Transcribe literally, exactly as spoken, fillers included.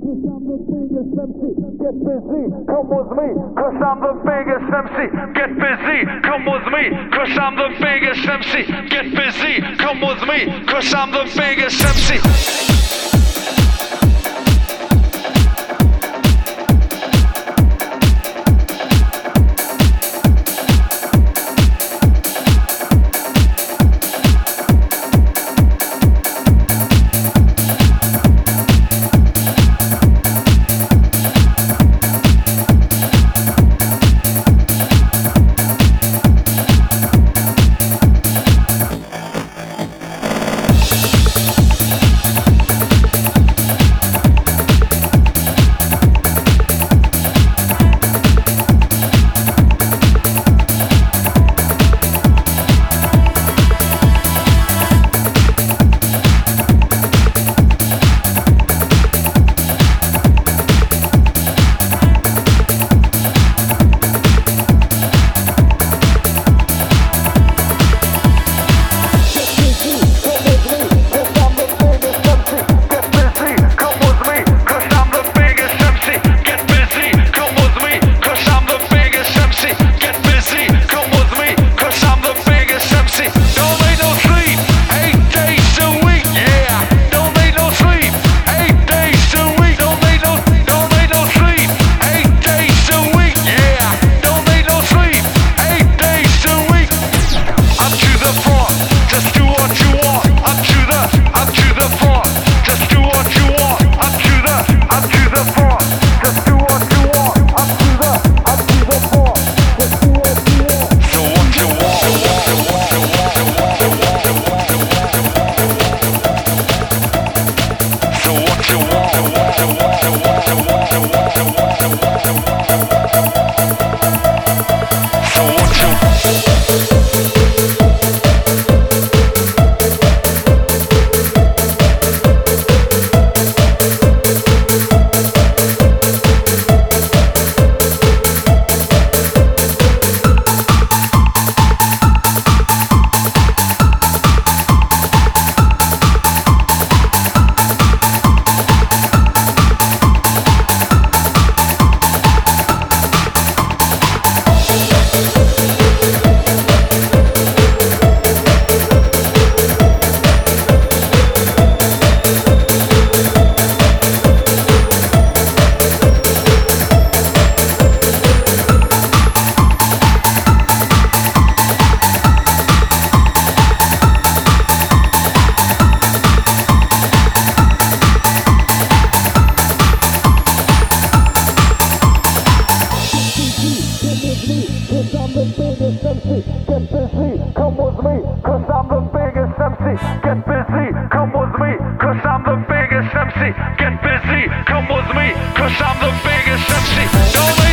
Get busy, come with me, cause I'm the biggest M C. Get busy, come with me, cause I'm the biggest M C. Get busy, come with me, cause I'm the biggest M C. Get busy, come with me, cause I'm the biggest M C. Get busy, come with me, cause I'm the biggest M C. Don't